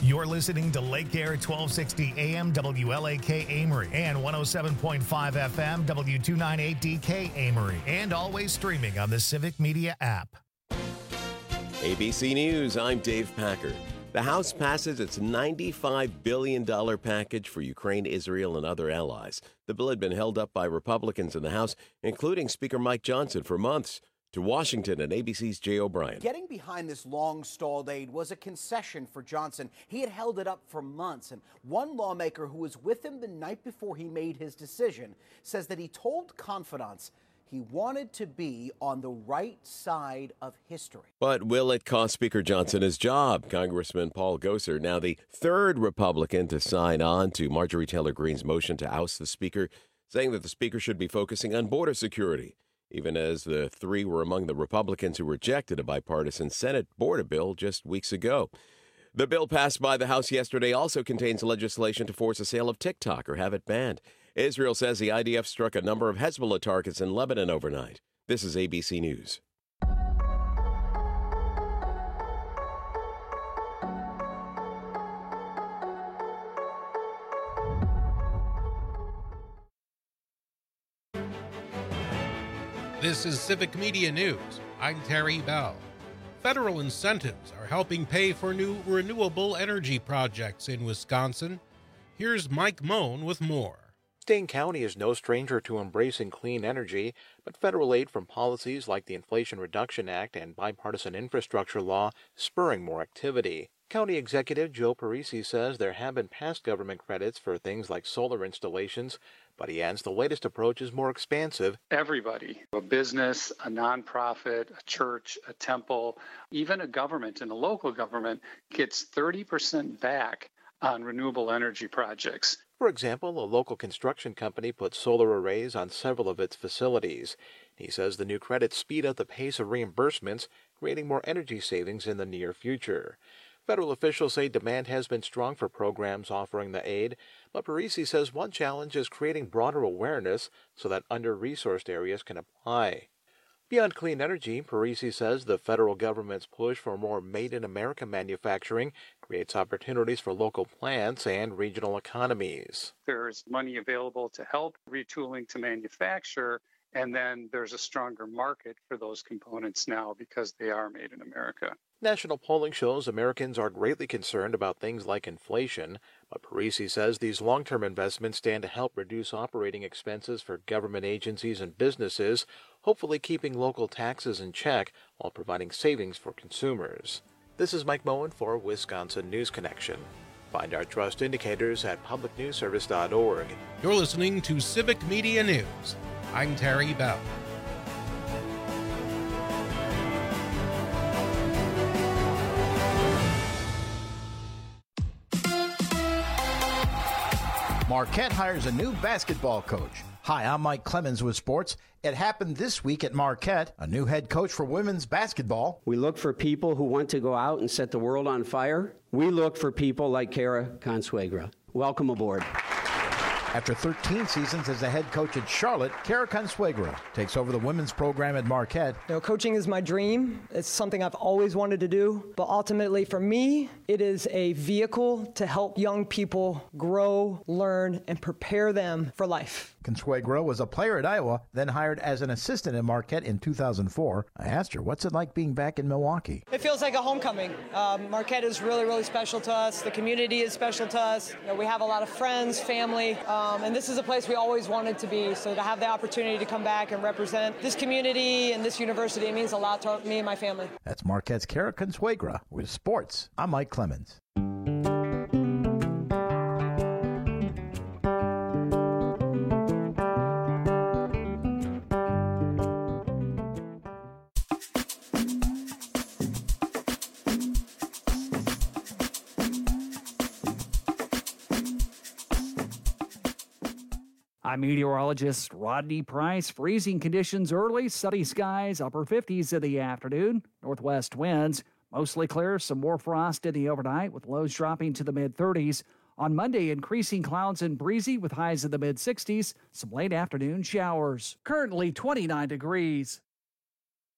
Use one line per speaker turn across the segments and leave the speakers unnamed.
You're listening to Lake Air 1260 AM WLAK Amory and 107.5 FM W298DK Amory, and always streaming on the Civic Media app.
ABC News, I'm Dave Packer. The House passes its $95 billion package for Ukraine, Israel, and other allies. The bill had been held up by Republicans in the House, including Speaker Mike Johnson, for months. To Washington and ABC's Jay O'Brien.
Getting behind this long-stalled aid was a concession for Johnson. He had held it up for months, and one lawmaker who was with him the night before he made his decision says that he told confidants he wanted to be on the right side of history.
But will it cost Speaker Johnson his job? Congressman Paul Gosar, now the third Republican to sign on to Marjorie Taylor Greene's motion to oust the Speaker, saying that the Speaker should be focusing on border security. Even as the three were among the Republicans who rejected a bipartisan Senate border bill just weeks ago. The bill passed by the House yesterday also contains legislation to force a sale of TikTok or have it banned. Israel says the IDF struck a number of Hezbollah targets in Lebanon overnight. This is ABC News.
This is Civic Media News. I'm Terry Bell. Federal incentives are helping pay for new renewable energy projects in Wisconsin. Here's Mike Moan with more.
Dane County is no stranger to embracing clean energy, but federal aid from policies like the Inflation Reduction Act and bipartisan infrastructure law spurring more activity. County Executive Joe Parisi says there have been past government credits for things like solar installations, but he adds the latest approach is more expansive.
Everybody, a business, a nonprofit, a church, a temple, even a government and a local government gets 30% back on renewable energy projects.
For example, a local construction company put solar arrays on several of its facilities. He says the new credits speed up the pace of reimbursements, creating more energy savings in the near future. Federal officials say demand has been strong for programs offering the aid, but Parisi says one challenge is creating broader awareness so that under-resourced areas can apply. Beyond clean energy, Parisi says the federal government's push for more made-in-America manufacturing creates opportunities for local plants and regional economies.
There's money available to help retooling to manufacture, and then there's a stronger market for those components now because they are made in America.
National polling shows Americans are greatly concerned about things like inflation, but Parisi says these long-term investments stand to help reduce operating expenses for government agencies and businesses, hopefully keeping local taxes in check while providing savings for consumers. This is Mike Moen for Wisconsin News Connection. Find our trust indicators at publicnewsservice.org.
You're listening to Civic Media News. I'm Terry Bell.
Marquette hires a new basketball coach. Hi, I'm Mike Clemens with sports. It happened this week at Marquette, a new head coach for women's basketball.
We look for people who want to go out and set the world on fire. We look for people like Kara Consuegra. Welcome aboard.
After 13 seasons as the head coach at Charlotte, Kara Consuegra takes over the women's program at Marquette.
You know, coaching is my dream. It's something I've always wanted to do. But ultimately, for me, it is a vehicle to help young people grow, learn, and prepare them for life.
Consuegra was a player at Iowa, then hired as an assistant at Marquette in 2004. I asked her, what's it like being back in Milwaukee?
It feels like a homecoming. Marquette is really, really special to us. The community is special to us. You know, we have a lot of friends, family, and this is a place we always wanted to be. So to have the opportunity to come back and represent this community and this university, it means a lot to me and my family.
That's Marquette's Kara Consuegra with sports. I'm Mike Clemens.
I'm meteorologist Rodney Price. Freezing conditions early, sunny skies, upper 50s in the afternoon. Northwest winds, mostly clear, some more frost in the overnight with lows dropping to the mid-30s. On Monday, increasing clouds and breezy with highs in the mid-60s. Some late afternoon showers. Currently 29 degrees.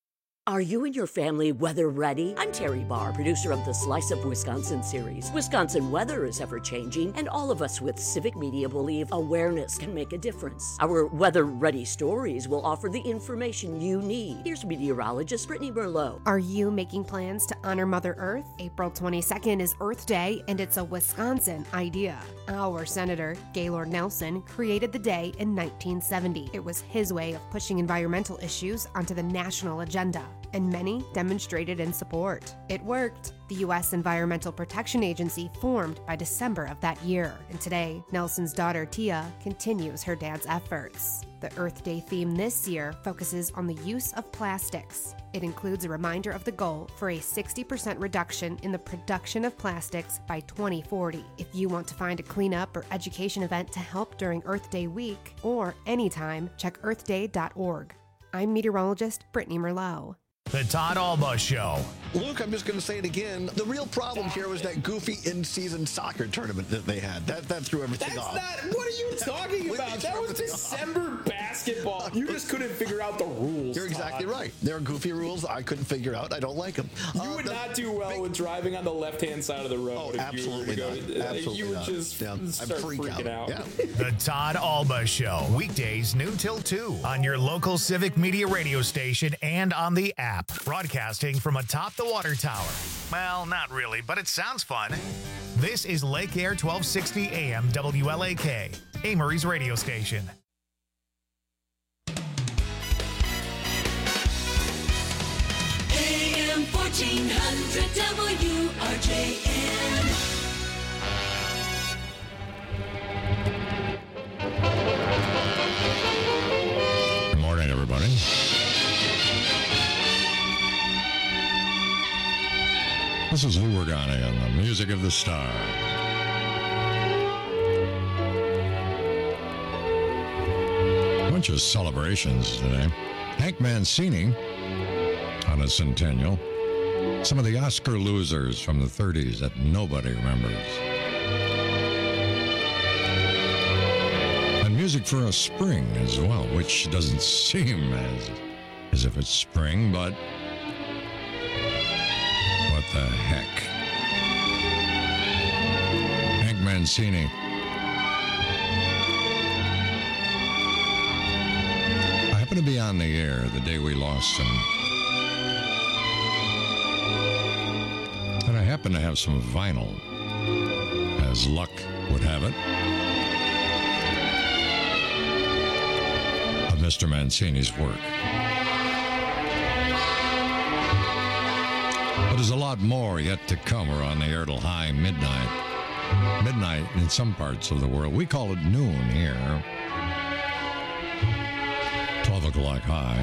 Are you and your family weather ready? I'm Terry Barr, producer of the Slice of Wisconsin series. Wisconsin weather is ever-changing, and all of us with Civic Media believe awareness can make a difference. Our weather-ready stories will offer the information you need. Here's meteorologist Brittany Merlot.
Are you making plans to honor Mother Earth? April 22nd is Earth Day, and it's a Wisconsin idea. Our Senator, Gaylord Nelson, created the day in 1970. It was his way of pushing environmental issues onto the national agenda, and many demonstrated in support. It worked. The U.S. Environmental Protection Agency formed by December of that year, and today, Nelson's daughter Tia continues her dad's efforts. The Earth Day theme this year focuses on the use of plastics. It includes a reminder of the goal for a 60% reduction in the production of plastics by 2040. If you want to find a cleanup or education event to help during Earth Day week, or anytime, check earthday.org. I'm meteorologist Brittany Merlot.
The Todd Alba Show.
Luke, I'm just going to say it again. The real problem here was that goofy in-season soccer tournament that they had. That threw everything off.
What are you talking about? That was December basketball. You just couldn't figure out the rules.
You're exactly right. There are goofy rules I couldn't figure out. I don't like them.
You would not do well with driving on the left-hand side of the road.
Oh, absolutely not. Absolutely
you would
not.
just start freaking out.
Yeah.
The Todd Alba Show. Weekdays noon till 2 on your local Civic Media radio station and on the app. Broadcasting from atop the water tower. Well, not really, but it sounds fun. This is Lake Air 1260 AM WLAK, Amory's radio station.
AM 1400 WRJN.
Good morning, everybody. This is Lou Regani and the Music of the Star. A bunch of celebrations today. Hank Mancini on a centennial. Some of the Oscar losers from the 30s that nobody remembers. And music for a spring as well, which doesn't seem as if it's spring, but what the heck? Hank Mancini. I happened to be on the air the day we lost him. And I happened to have some vinyl, as luck would have it, of Mr. Mancini's work. But there's a lot more yet to come. We're on the air till high midnight. Midnight in some parts of the world. We call it noon here. 12 o'clock high.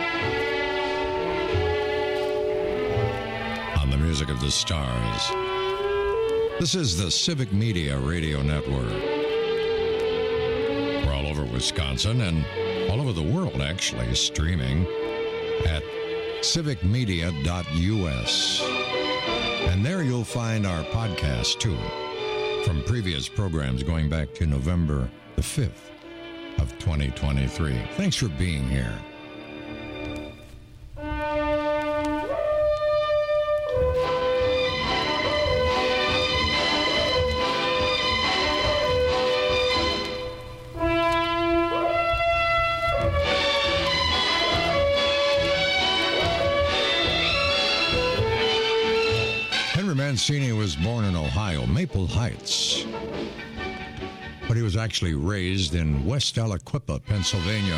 On the Music of the Stars. This is the Civic Media Radio Network. We're all over Wisconsin and all over the world, actually, streaming at civicmedia.us. And there you'll find our podcast, too, from previous programs going back to November the 5th of 2023. Thanks for being here. Mancini was born in Ohio, Maple Heights, but he was actually raised in West Aliquippa, Pennsylvania.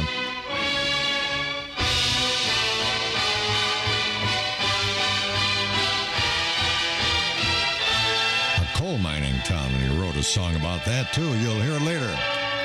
A coal mining town, and he wrote a song about that, too. You'll hear it later.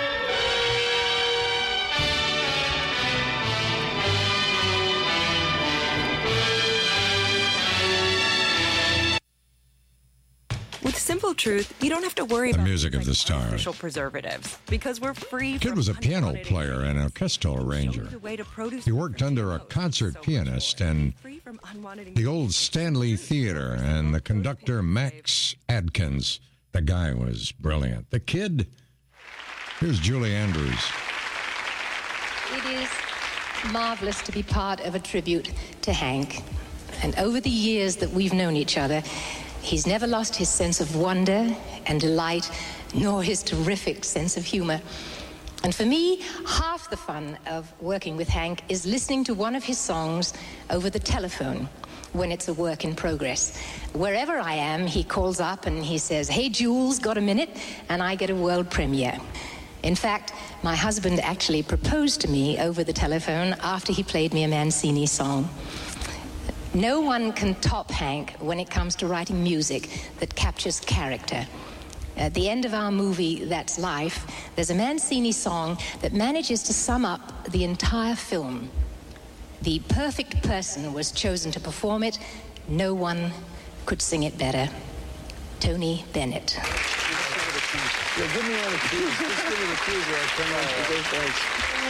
Simple Truth, you don't have to worry
about
the
music of the stars.
Artificial preservatives because we're free.
The kid was a piano player and orchestral arranger. He worked under a concert pianist and the old Stanley Theater and the conductor Max Adkins. The guy was brilliant. The kid, here's Julie Andrews.
It is marvelous to be part of a tribute to Hank. And over the years that we've known each other, he's never lost his sense of wonder and delight, nor his terrific sense of humor. And for me, half the fun of working with Hank is listening to one of his songs over the telephone when it's a work in progress. Wherever I am, he calls up and he says, "Hey, Jules, got a minute?" And I get a world premiere. In fact, my husband actually proposed to me over the telephone after he played me a Mancini song. No one can top Hank when it comes to writing music that captures character. At the end of our movie, That's Life, there's a Mancini song that manages to sum up the entire film. The perfect person was chosen to perform it. No one could sing it better. Tony Bennett.
Yeah, give me one of the keys. Just give me the keys where I turn on the big lights.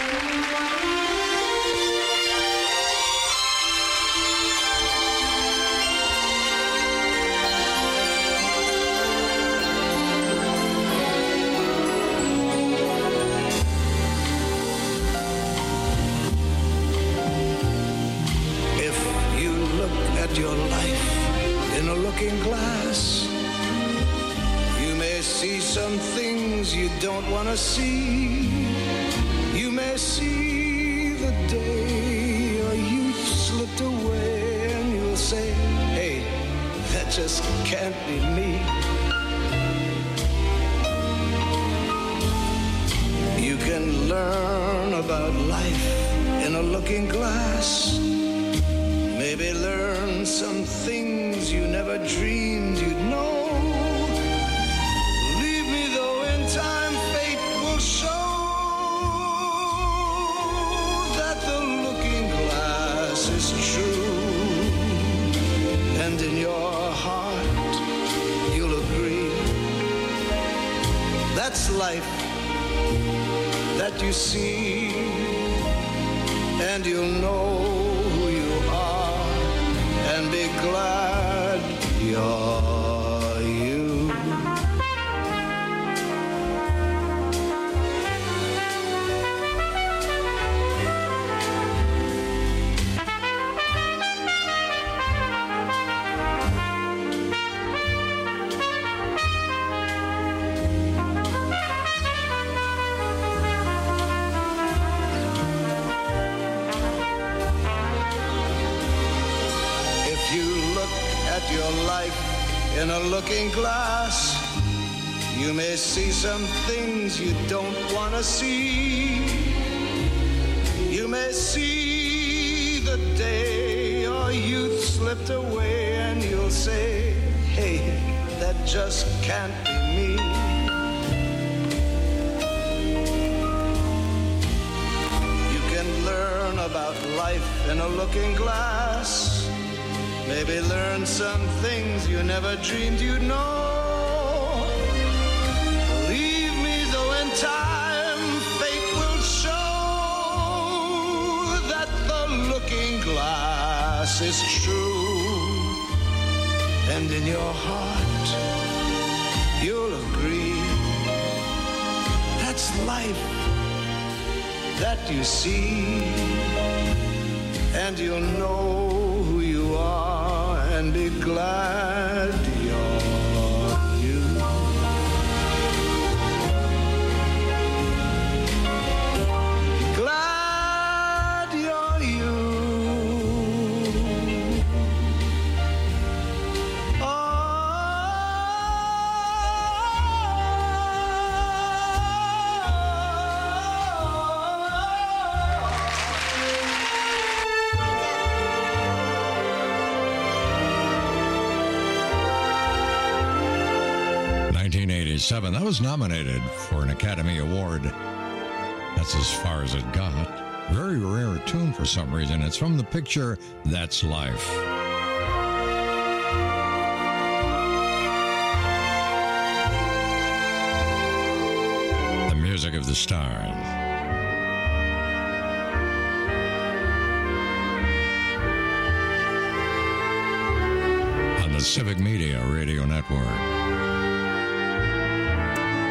Your life in a looking glass, you may see some things you don't want to see. You may see the day your youth slipped away, and you'll say, "Hey, that just can't be me." You can learn about life in a looking glass. Maybe learn some things you never dreamed you'd know. Believe me, though, in time fate will show that the looking glass is true. And in your heart, you'll agree. That's life that you see. And you'll know who you are. And be glad you're you. Your life in a looking glass, you may see some things you don't want to see. You may see the day your youth slipped away, and you'll say, "Hey, that just can't be me." You can learn about life in a looking glass. Maybe learn some things you never dreamed you'd know. Believe me, though, in time, fate will show that the looking glass is true. And in your heart, you'll agree. That's life that you see. And you'll know who you are. And be glad you're you. Glad you're you.
That was nominated for an Academy Award. That's as far as it got. Very rare tune for some reason. It's from the picture That's Life. The music of the stars. On the Civic Media Radio Network.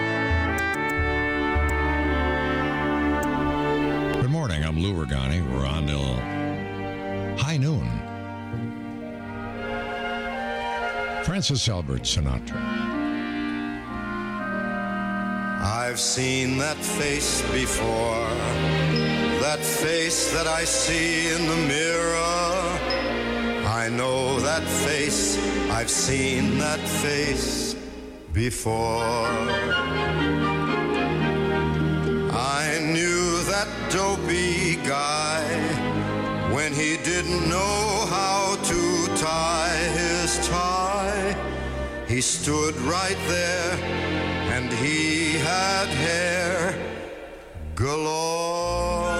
I'm Lou Ragani. We're on Francis Albert Sinatra.
I've seen that face before, that face that I see in the mirror. I know that face, I've seen that face before. I knew that dopey guy when he didn't know how to tie his tie. He stood right there and he had hair galore.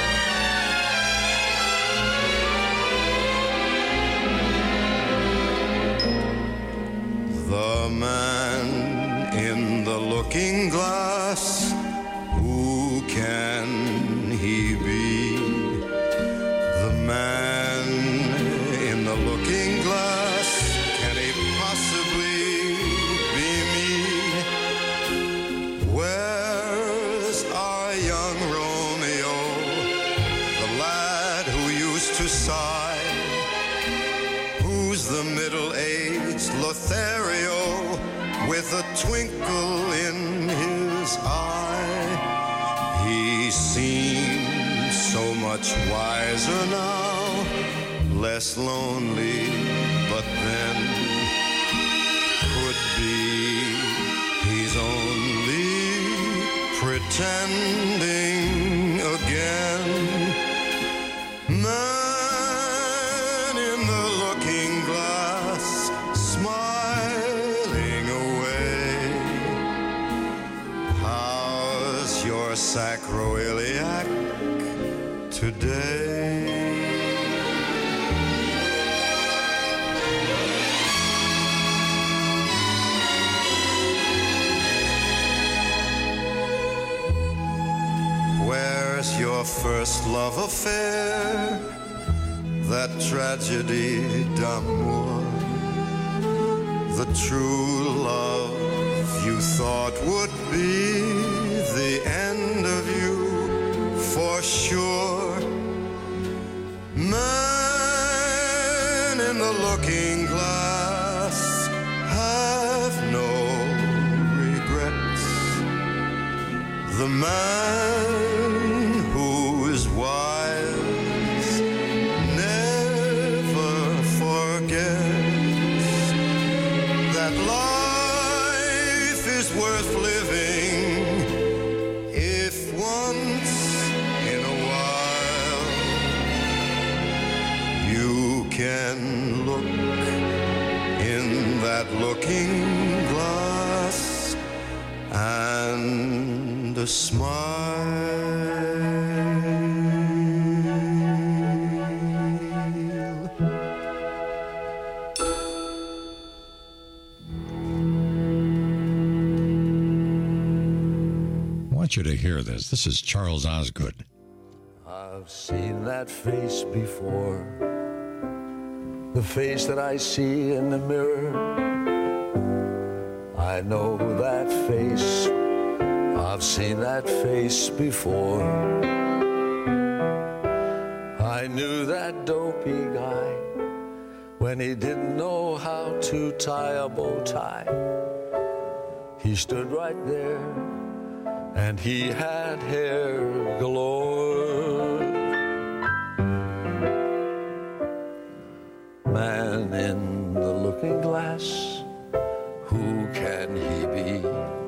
The man in the looking glass, who can he be? The man in the looking glass, can he possibly be me? Where's our young Romeo, the lad who used to sigh? Who's the middle-aged Lothario with a twinkle in his eye? He seems so much wiser now, less lonely, but then could be he's only pretending again. Man in the looking glass, smiling away. How's your sacroiliac today? Where's your first love affair? That tragedy d'amour, the true love you thought would be the end of you for sure. Man in the looking glass, have no regrets. The man who is wise never forgets that life is worth living if once in a while you can look in that looking glass and smile.
I want you to hear this. This is Charles Osgood.
I've seen that face before, the face that I see in the mirror. I know that face, I've seen that face before. I knew that dopey guy when he didn't know how to tie a bow tie. He stood right there and he had hair galore. Man in the looking glass, who can he be?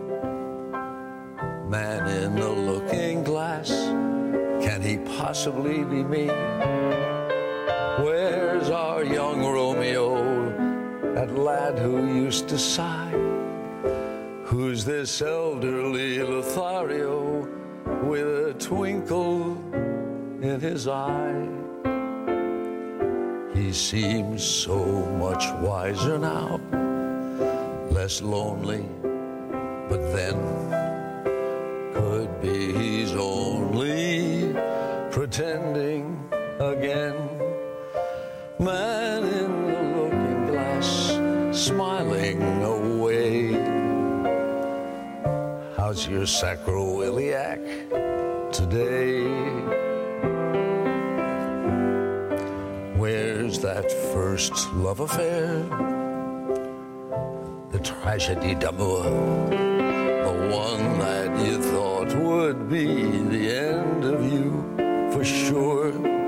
Man in the looking glass, can he possibly be me? Where's our young Romeo, that lad who used to sigh? Who's this elderly Lothario with a twinkle in his eye? He seems so much wiser now, less lonely, but then could be he's only pretending again. Man in the looking glass, smiling away. How's your sacroiliac today? Where's that first love affair? tragedy d'amour, the one that you thought would be the end of you for sure.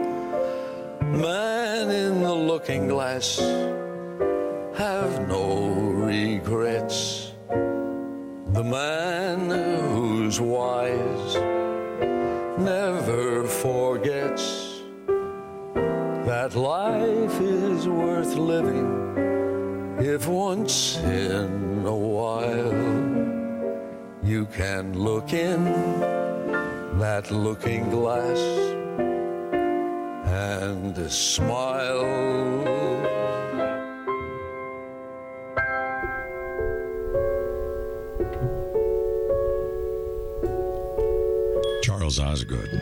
Man in the looking glass, have no regrets. The man who's wise never forgets that life is worth living if once in a while you can look in that looking glass and smile.
Charles Osgood.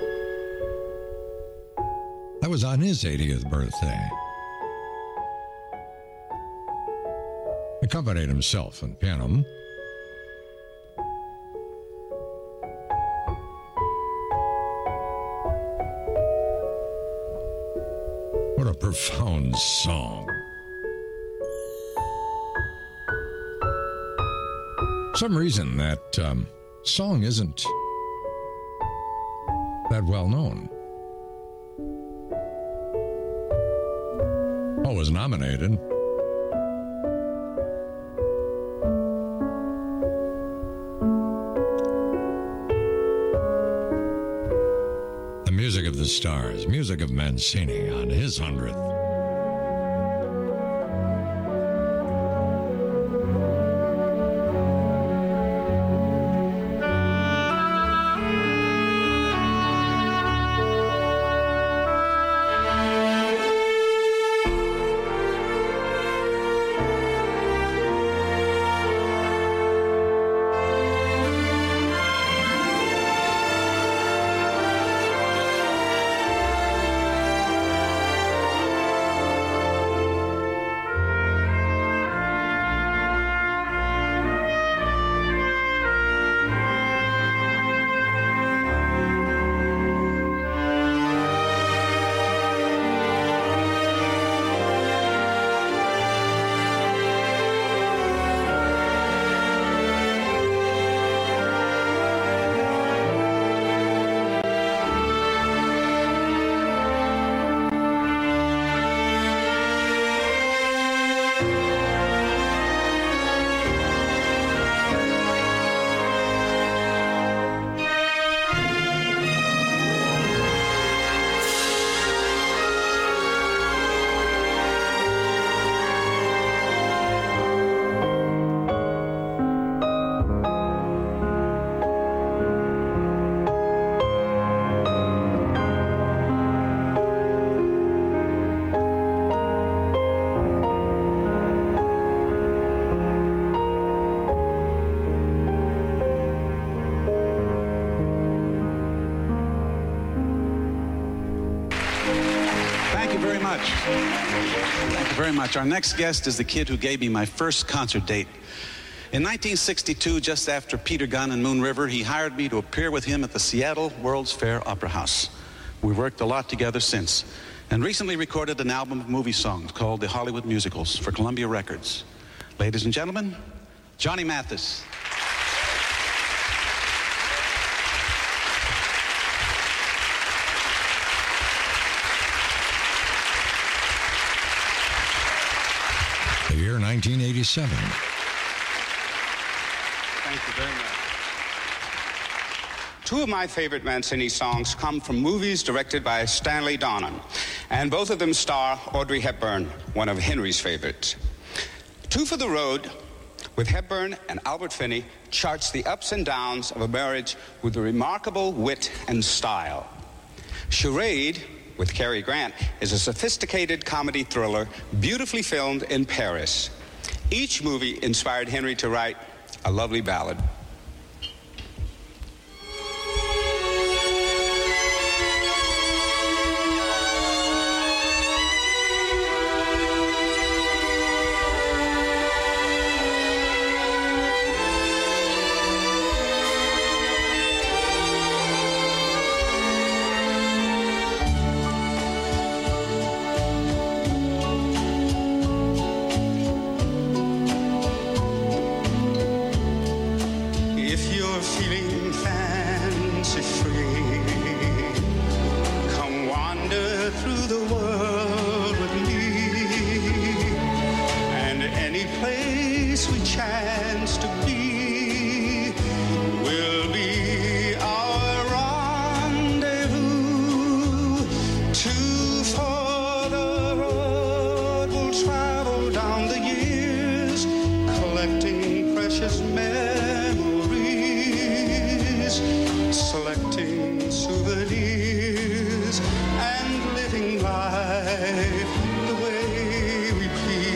That was on his 80th birthday. Accompanied himself on piano. What a profound song. For some reason that song isn't that well known. Oh, it was nominated. The Music of the Stars, music of Mancini on his 100th.
Thank you very much. Our next guest is the kid who gave me my first concert date. In 1962, just after Peter Gunn and Moon River, he hired me to appear with him at the Seattle World's Fair Opera House. We've worked a lot together since, and recently recorded an album of movie songs called The Hollywood Musicals for Columbia Records. Ladies and gentlemen, Johnny Mathis.
The year 1987.
Thank you very much. Two of my favorite Mancini songs come from movies directed by Stanley Donen, and both of them star Audrey Hepburn, one of Henry's favorites. Two for the Road, with Hepburn and Albert Finney, charts the ups and downs of a marriage with a remarkable wit and style. Charade, with Cary Grant, is a sophisticated comedy thriller beautifully filmed in Paris. Each movie inspired Henry to write a lovely ballad.
place we chance to be will be our rendezvous. Two for the road will travel down the years, collecting precious memories, selecting souvenirs, and living life the way we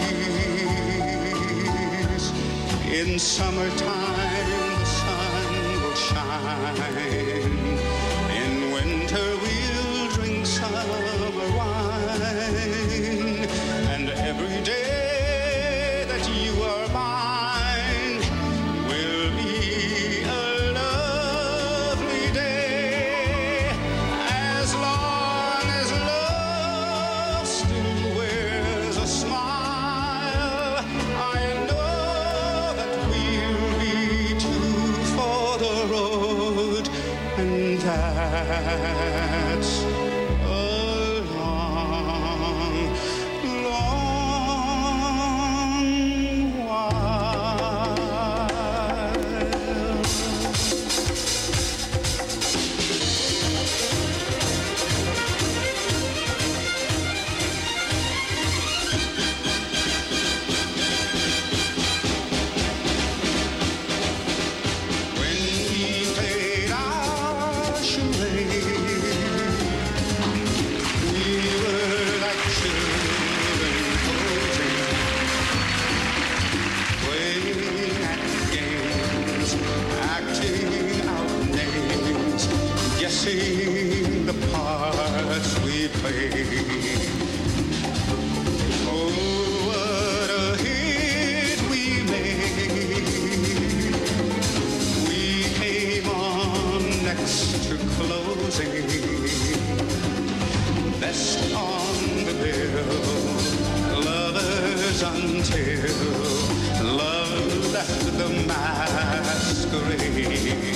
please. In summertime, the sun will shine. In winter, we'll drink summer wine. And every day that you are mine will be a lovely day. As long as love still wears a smile, I know that we'll be two for the road, and that's a long, long while. When we played our charade, we were like children playing at games, acting out names, guessing the parts we played. Oh, what a hit we made. We came on next to closing, best on the bill, lovers until love left the masquerade.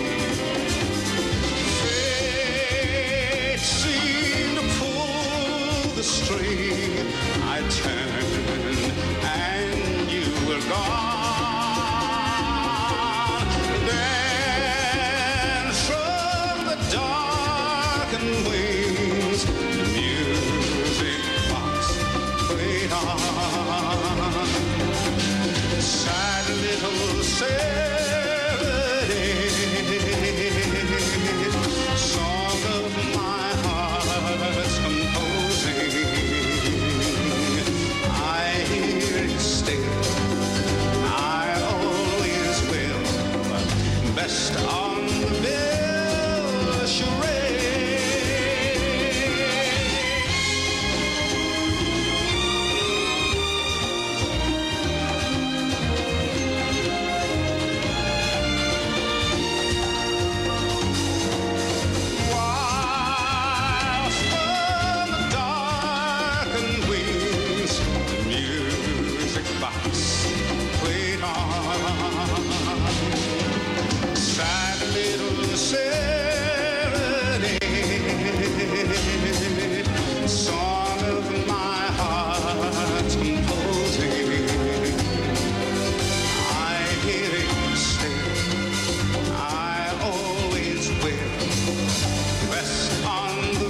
Fate seemed to pull the string. I turned and you were gone. Then from the darkened wings, the music box played on. Sad little serenade, song of my heart's composing. I hear it still, I always will, best on the bill charade. While from the darkened wings, the music box played on. Sad little serenade, song of my heart's composing. I hear it still, I always will, rest on the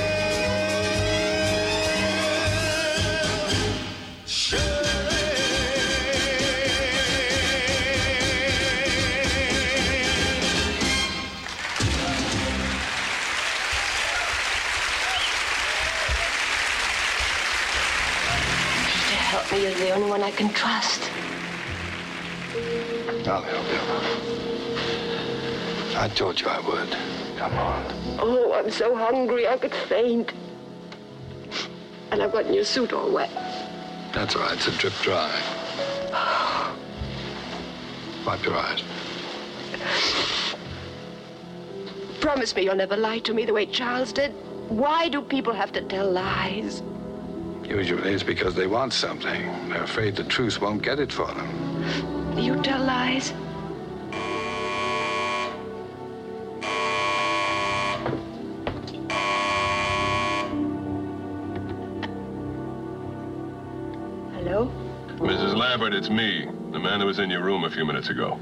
bill charade.
To help me, you're the only one I can trust.
I'll help you. I told you I would. Come on.
Oh, I'm so hungry I could faint. And I've gotten your suit all wet.
That's all right. It's a drip dry. Wipe your eyes.
Promise me you'll never lie to me the way Charles did. Why do people have to tell lies?
Usually it's because they want something. They're afraid the truth won't get it for them.
You tell lies?
Mrs. Lamb.
Lambert, it's me, the man who was in your room a few minutes ago.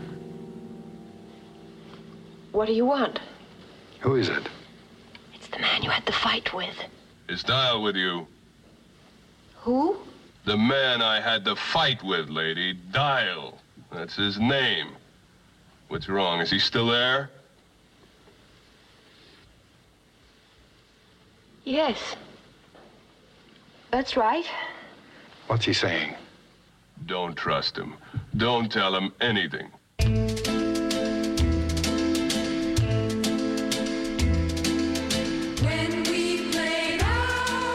What do you want?
Who is it?
It's the man you had the fight with.
Is Dial with you?
Who?
The man I had the fight with, lady. Dial. That's his name. What's wrong? Is he still there?
Yes. That's right.
What's he saying?
Don't trust him. Don't tell him anything.
When we played our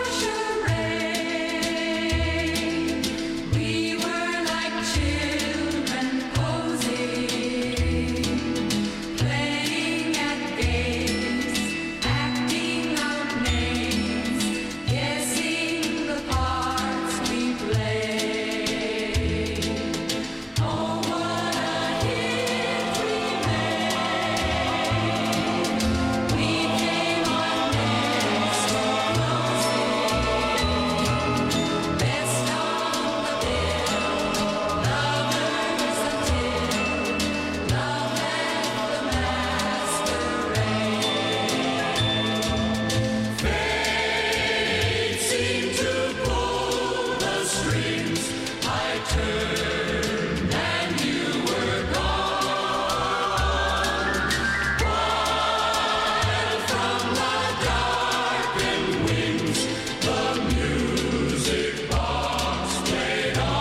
charade, we were like children posing, playing at games, acting out names, guessing the parts we played. Oh, what a hit we made. We came on next to closing, best on the bill, lovers until love left the masquerade. Fate seemed to pull the strings. I turned and you were gone. While from the darkened wings the music box played on.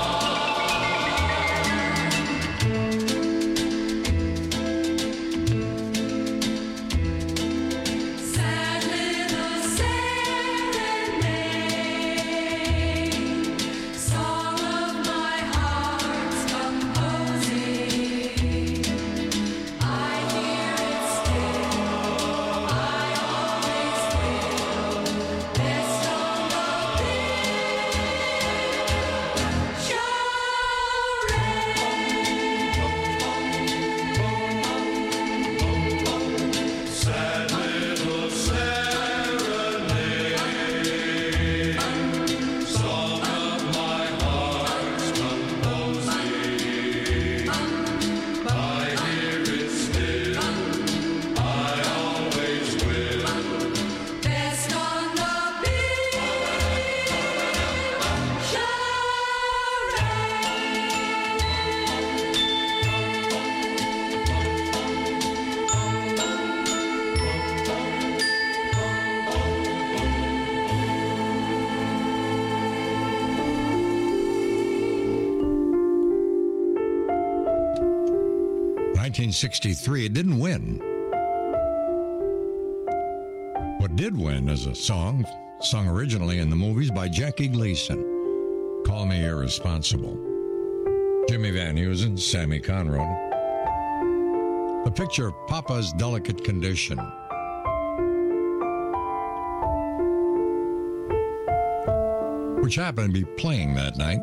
Sad little serenade, song of my heart's composing. I hear it still, I always will. Best on the bill. Sad little serenade, song of my heart's composing. I hear it still, I always will. Best on the
In 1963, it didn't win. What did win is a song sung originally in the movies by Jackie Gleason, Call Me Irresponsible. Jimmy Van Heusen, Sammy Conrad. The picture of Papa's delicate condition. Which happened to be playing that night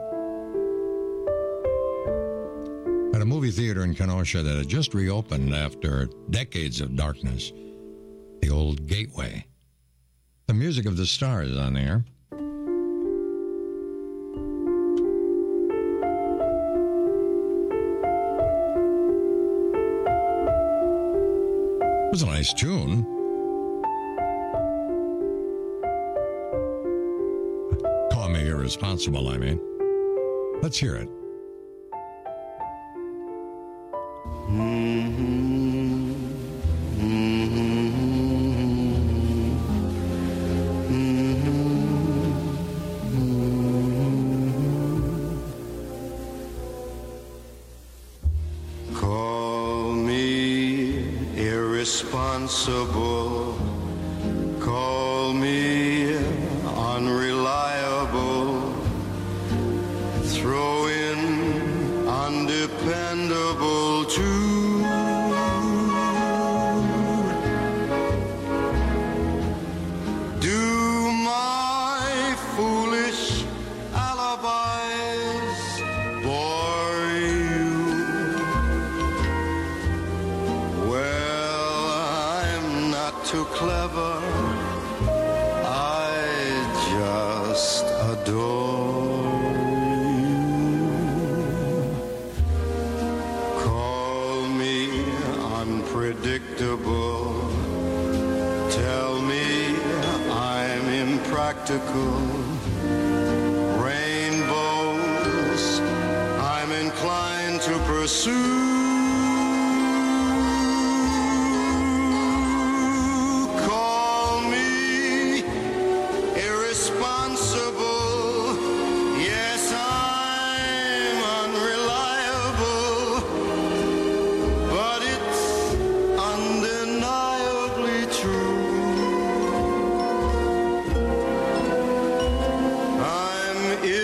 at a movie theater in Kenosha that had just reopened after decades of darkness, the old Gateway. The music of the stars on the air. It was a nice tune. Call Me Irresponsible, I mean. Let's hear it.
Call me irresponsible. Call me unreliable. Throw in undependable too. Do my foolish alibis bore you? Well, I'm not too clever. I just adore you. pursue. Call me irresponsible. Yes, I'm unreliable, but it's undeniably true. I'm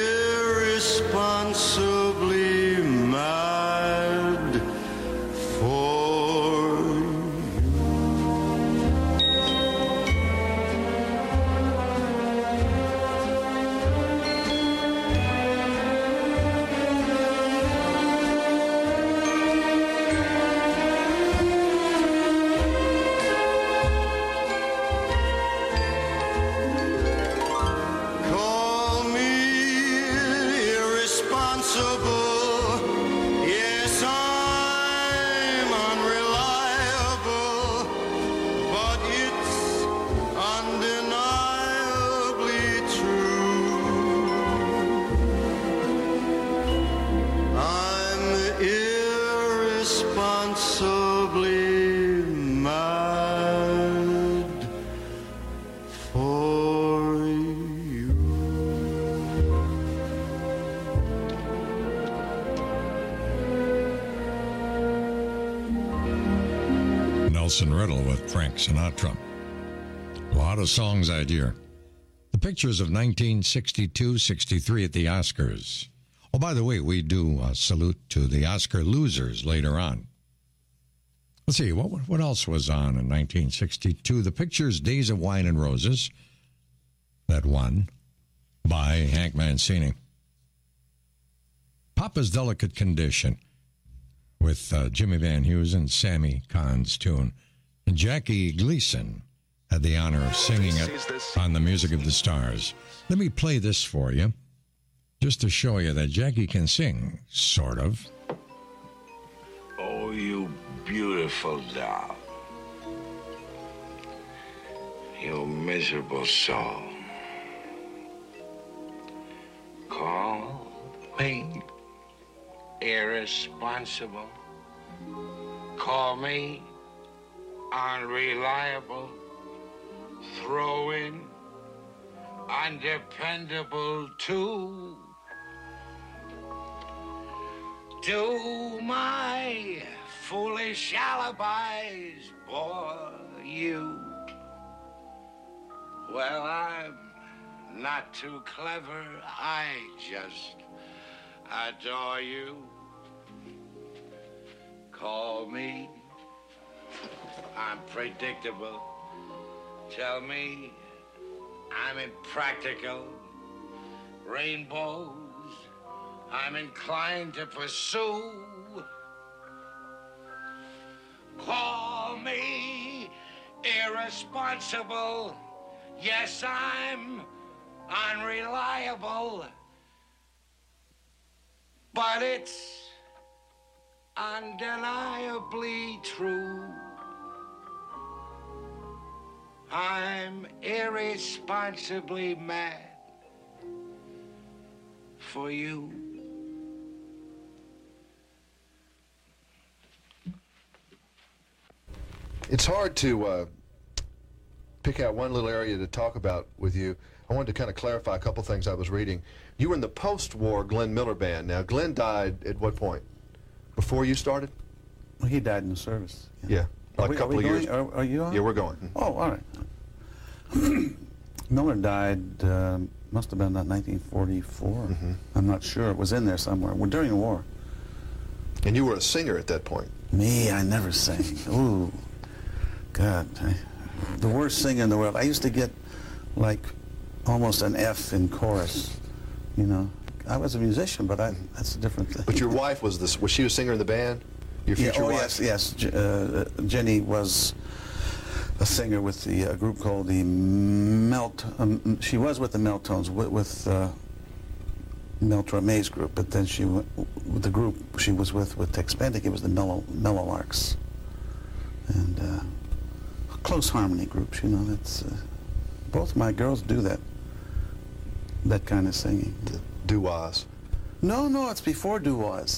irresponsibly mad for Call me irresponsible. Yes, I'm unreliable, but it's undeniably true. I'm irresponsibly mad for you.
Nelson Riddle with Frank Sinatra. A lot of songs that year. The pictures of 1962-63 at the Oscars. Oh, by the way, we do a salute to the Oscar losers later on. Let's see, what else was on in 1962? The pictures Days of Wine and Roses, that won, by Hank Mancini. Papa's Delicate Condition, with Jimmy Van Heusen, Sammy Kahn's tune. And Jackie Gleason had the honor of singing it on the Music of the Stars. Let me play this for you, just to show you that Jackie can sing, sort of.
Oh, you beautiful doll. You miserable soul. Call me irresponsible. Call me unreliable. Throw in undependable too. Do my foolish alibis bore you? Well, I'm not too clever. I just adore you. Call me unpredictable. Tell me I'm impractical. Rainbows I'm inclined to pursue. Call me irresponsible. Yes, I'm unreliable. But it's undeniably true. I'm irresponsibly mad for you.
It's hard to pick out one little area to talk about with you. I wanted to kind of clarify a couple things I was reading. You were in the post-war Glenn Miller Band. Now, Glenn died at what point? Before you started?
Well, he died in the service.
Yeah, like a couple of years.
Are you on?
Yeah, we're going.
Oh, all right. Miller died, must have been about 1944.
Mm-hmm.
I'm not sure. It was in there somewhere. Well, during the war.
And you were a singer at that point.
Me, I never sang. Ooh, God. The worst singer in the world. I used to get, like, almost an F in chorus, you know. I was a musician, but that's a different thing.
But your wife was she a singer in the band? Your future wife?
Yes. Jenny was a singer with the group called the she was with the Meltones, with Mel Torme's group, but then she went with the group she was with Tex Bendick. It was the Mellolarks, and a close harmony groups. You know, that's both my girls do that kind of singing.
Doo-wahs.
No, it's before doo-wahs.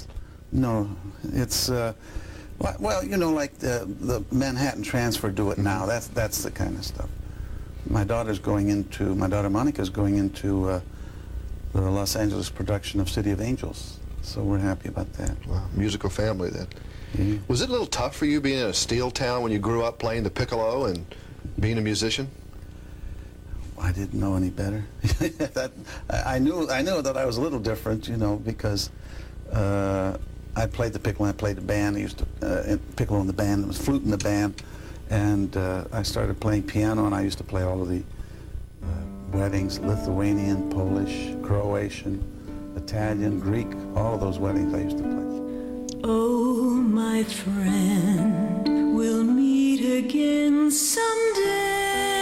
No, it's well, you know, like the Manhattan Transfer do it now. That's the kind of stuff. My daughter Monica's going into the Los Angeles production of City of Angels, so we're happy about that.
Wow, musical family then.
Mm-hmm.
Was it a little tough for you being in a steel town when you grew up playing the piccolo and being a musician?
I didn't know any better. I knew that I was a little different, you know, because I played the piccolo, I played the band. I used to piccolo in the band, there was flute in the band, and I started playing piano, and I used to play all of the weddings, Lithuanian, Polish, Croatian, Italian, Greek, all of those weddings I used to play.
Oh, my friend, we'll meet again someday.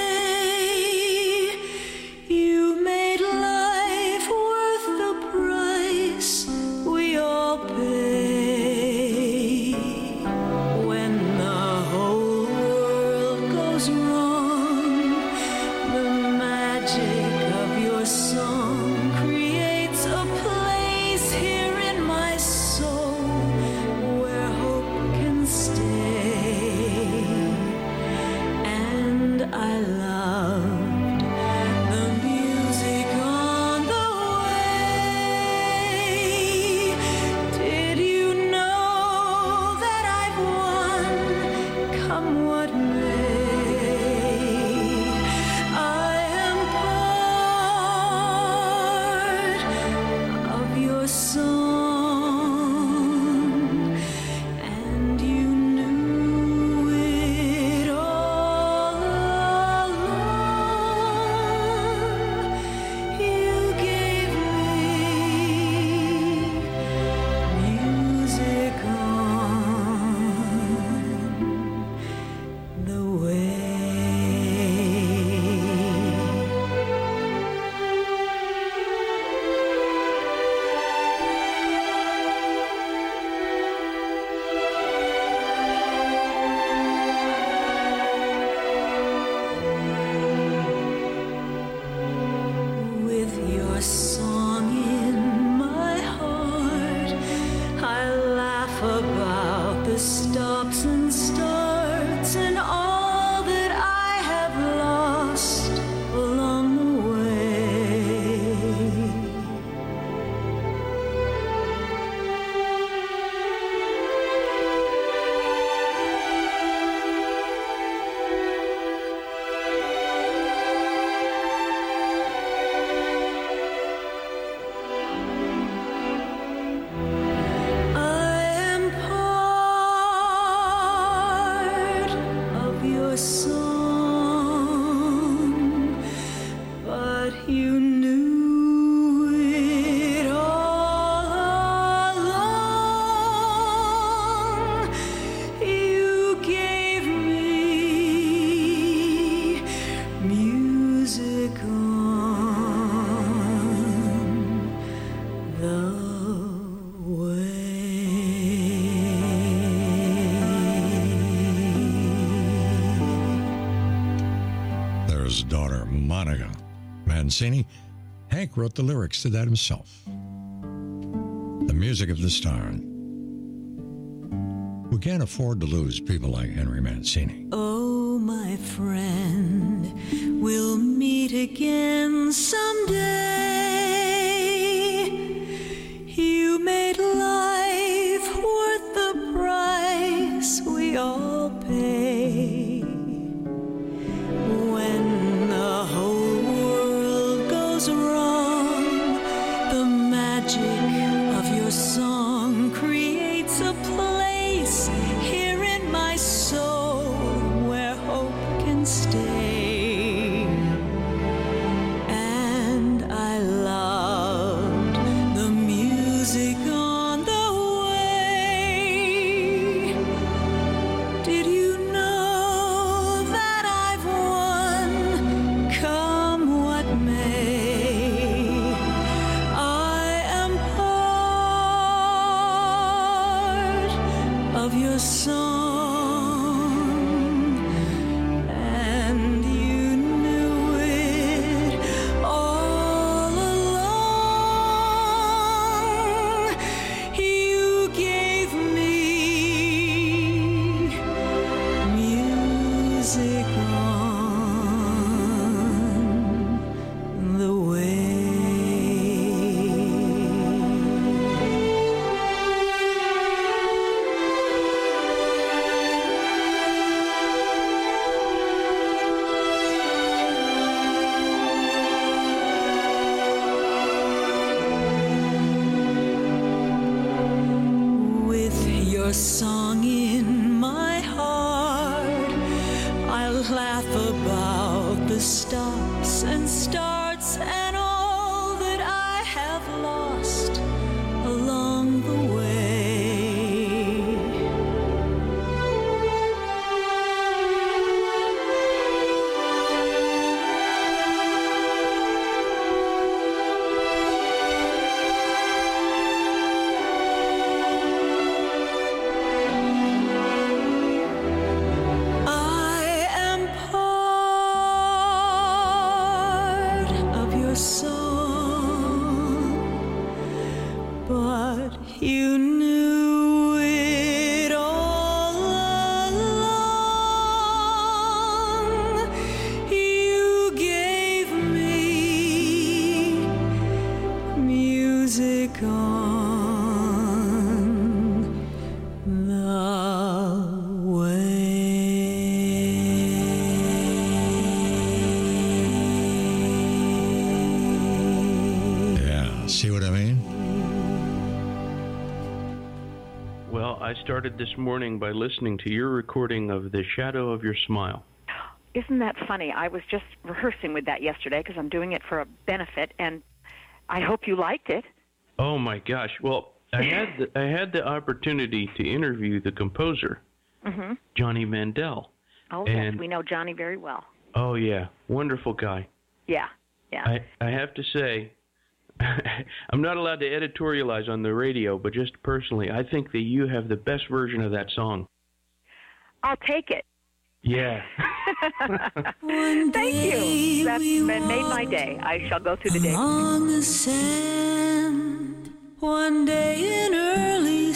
You made life worth the price we all pay. When the whole world goes wrong, the magic of your song creates a place here in my soul where hope can stay. And I loved the music on the way. Did you know that I've won, come what may? I am part of your song, and you knew it all along. You gave me music on the way. With your song in my heart, I laugh about the stops and starts and all that I have lost along the way. I am part of your song, but you knew it all along. You gave me music on the
There's daughter Monica Mancini. Hank wrote the lyrics to that himself. The music of this town. We can't afford to lose people like Henry Mancini.
Oh, my friend, we'll meet again someday. You made life worth the price we all pay. When the whole world goes wrong, the magic of your song creates a place here in my soul where hope can stay. And I loved the music on the way. Did you know that I've won, come what may? I am part of your song, and you knew it all along. You gave the stops and starts and all that I have lost along the way. You knew it all along. You gave me music on the way.
Yeah, see what I mean?
Well, I started this morning by listening to your recording of The Shadow of Your Smile.
Isn't that funny? I was just rehearsing with that yesterday because I'm doing it for a benefit, and I hope you liked it.
Oh, my gosh. Well, I had the opportunity to interview the composer,
Mm-hmm.
Johnny Mandel.
Oh,
And-
yes, we know Johnny very well.
Oh, yeah. Wonderful guy.
Yeah, yeah.
I have to say, I'm not allowed to editorialize on the radio, but just personally, I think that you have the best version of that song.
I'll take it.
Yeah.
Thank you. That's made my day. I shall go through the day.
On the sand, one day in early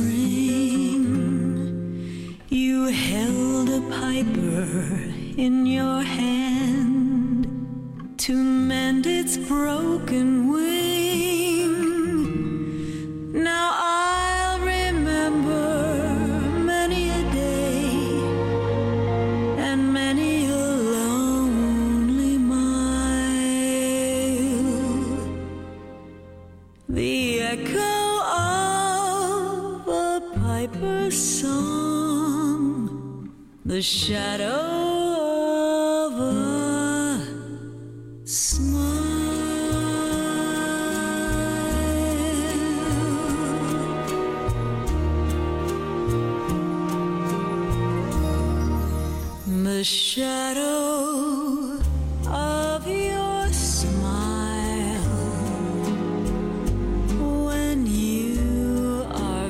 spring, you held a piper in your hand to mend its broken wing. Now I'll remember many a day and many a lonely mile. The echo of a piper's song, the shadow of a smile. The shadow of your smile when you are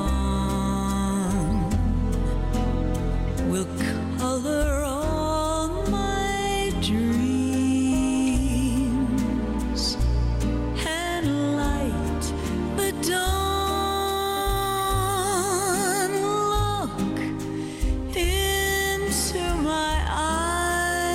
gone will color all my dreams and light the dawn. Look into my eyes.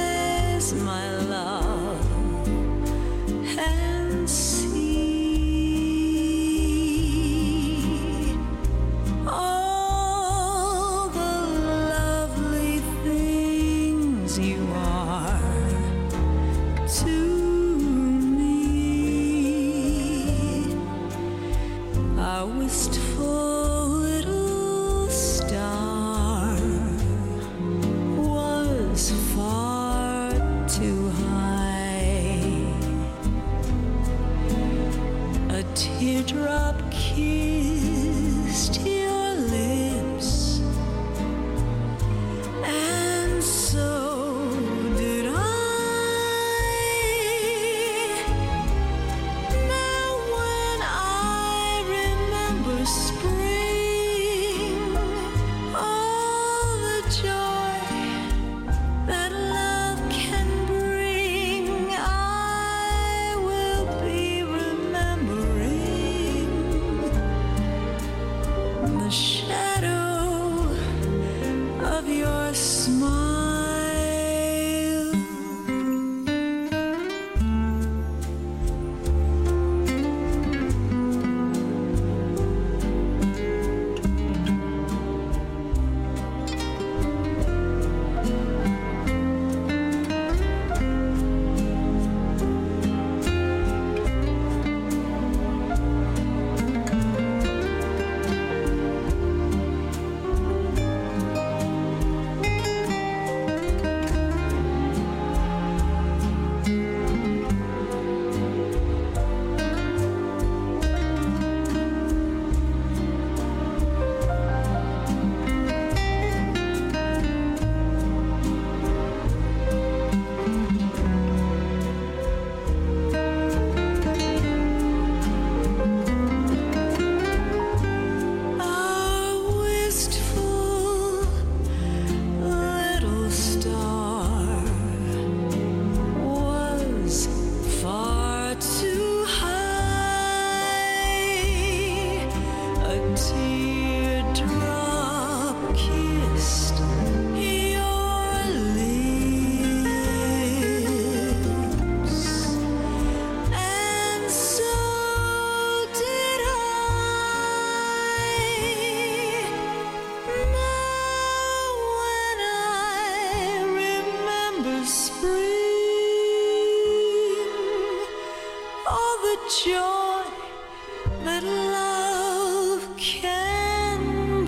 joy that love can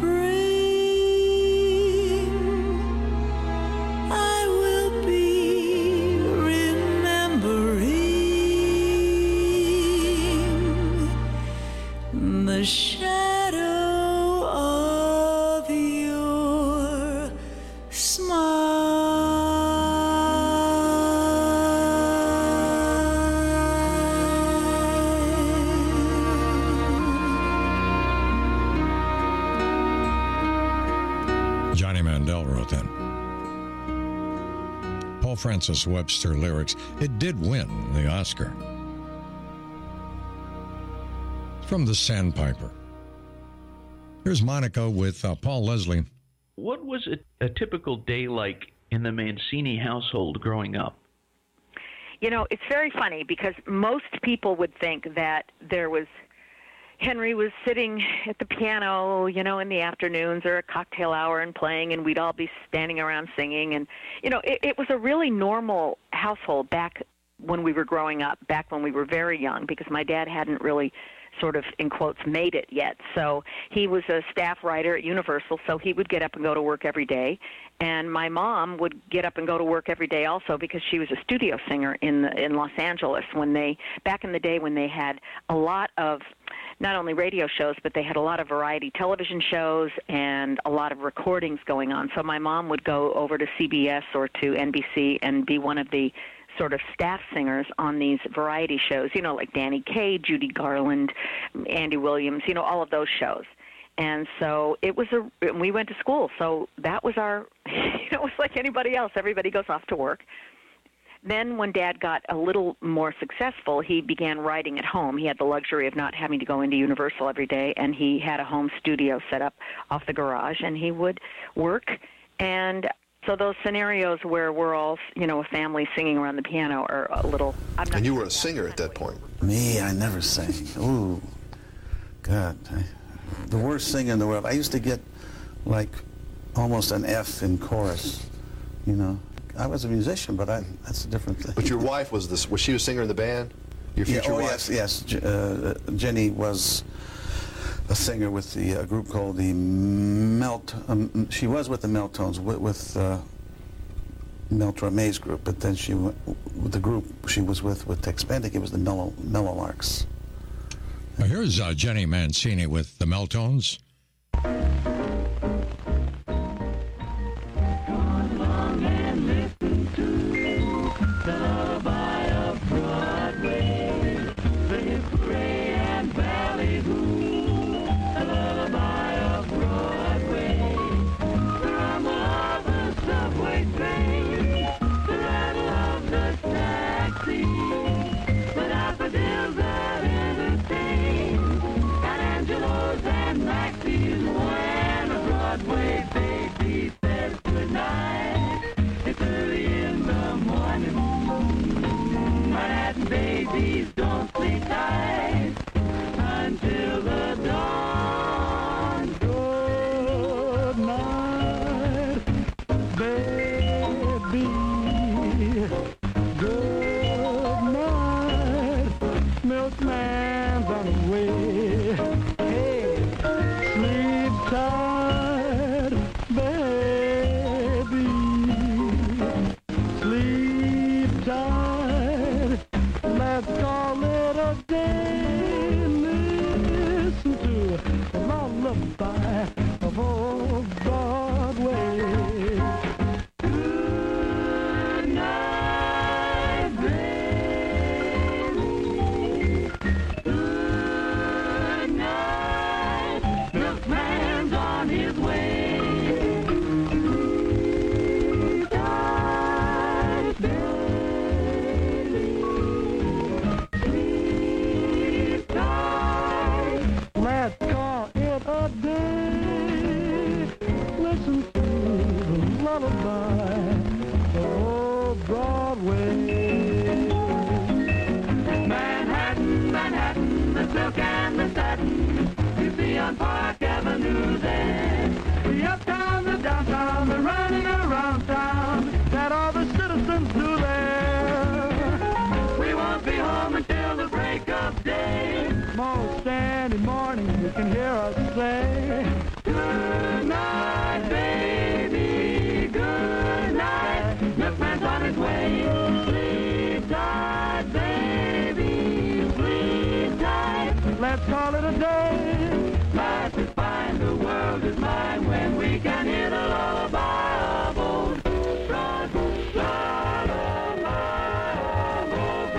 bring. I will be remembering the shadow of your
Johnny Mandel wrote that. Paul Francis Webster lyrics. It did win the Oscar. From the Sandpiper. Here's Monica with Paul Leslie.
What was a typical day like in the Mancini household growing up?
You know, it's very funny because most people would think that Henry was sitting at the piano, you know, in the afternoons or a cocktail hour and playing, and we'd all be standing around singing. And, you know, it was a really normal household back when we were growing up, back when we were very young, because my dad hadn't really sort of, in quotes, made it yet. So he was a staff writer at Universal, so he would get up and go to work every day. And my mom would get up and go to work every day also because she was a studio singer in Los Angeles back in the day when they had a lot of not only radio shows, but they had a lot of variety television shows and a lot of recordings going on. So my mom would go over to CBS or to NBC and be one of the sort of staff singers on these variety shows, you know, like Danny Kaye, Judy Garland, Andy Williams, you know, all of those shows. And so we went to school, so that was it was like anybody else. Everybody goes off to work. Then when Dad got a little more successful, he began writing at home. He had the luxury of not having to go into Universal every day, and he had a home studio set up off the garage, and he would work. And so those scenarios where we're all, you know, a family singing around the piano are a little...
And you were a singer at that point.
Me, I never sang. Ooh, God. The worst singer in the world. I used to get, like, almost an F in chorus, you know. I was a musician, but that's a different thing.
But your wife was she a singer in the band? Your future wife?
Yes. Jenny was a singer with the group called the she was with the Meltones, with Mel Torme's group, but then she went with the group she was with Tex Bendick. It was the Mellolarks.
Now here's Jenny Mancini with the Meltones.
Babies don't sleep tight until the dawn. Good night, baby. Good night, milkman's on the way. Hey, sleep tight, baby. Sleep tight. Let's call it a day. Listen to the lullaby of old Broadway. Good night, baby. Good night. Milkman's on his way. Sleep tight, baby. Let's call it a day. Listen to the lullaby of old Broadway. Manhattan, Manhattan, the silk and the satin you see on Park Avenue there. The uptown, the downtown, the running around town that all the citizens do there. We won't be home until the break of day. another day. Life is fine, the world is mine when we can hear the lullaby of old Broadway. Lullaby of old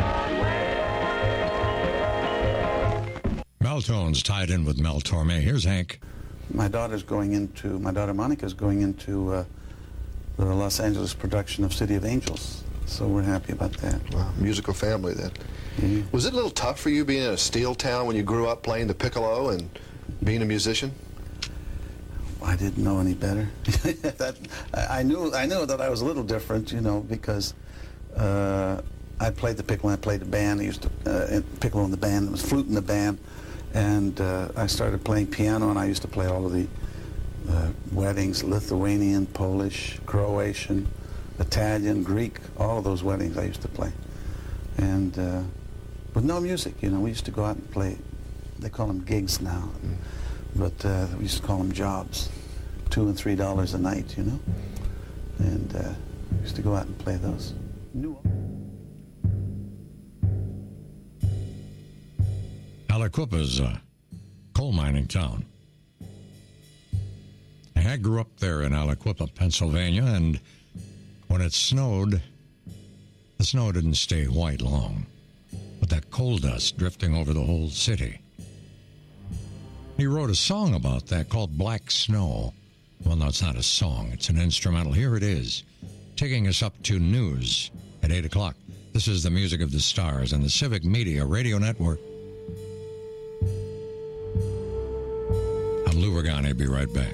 Broadway.
Mel Tones tied in with Mel Torme. Here's Hank.
My daughter Monica's going into the Los Angeles production of City of Angels. So we're happy about that.
Wow, musical family then. Mm-hmm. Was it a little tough for you being in a steel town when you grew up playing the piccolo and being a musician?
I didn't know any better. I knew that I was a little different, you know, because I played the piccolo, I played the band. I used to piccolo in the band, there was flute in the band, and I started playing piano, and I used to play all of the weddings, Lithuanian, Polish, Croatian, Italian, Greek, all of those weddings I used to play. And with no music, you know, we used to go out and play. They call them gigs now, but we used to call them jobs, $2 and $3 a night, you know. And we used to go out and play those.
Aliquippa's a coal mining town. I grew up there in Aliquippa, Pennsylvania, and when it snowed, the snow didn't stay white long, but that coal dust drifting over the whole city. He wrote a song about that called Black Snow. Well, no, it's not a song. It's an instrumental. Here it is, taking us up to news at 8 o'clock. This is the Music of the Stars and the Civic Media Radio Network. I'm Lou Regani. Be right back.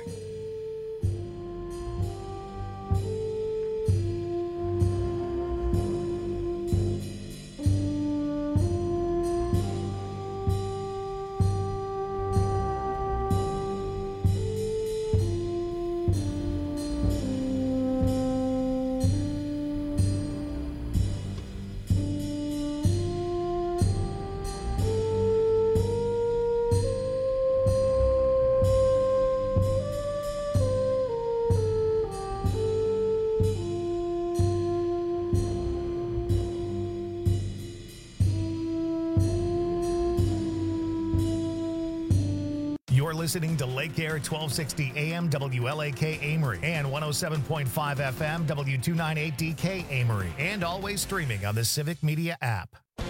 Listening to Lake Air 1260 AM WLAK Amory and 107.5 FM W298DK Amory, and always streaming on the Civic Media app.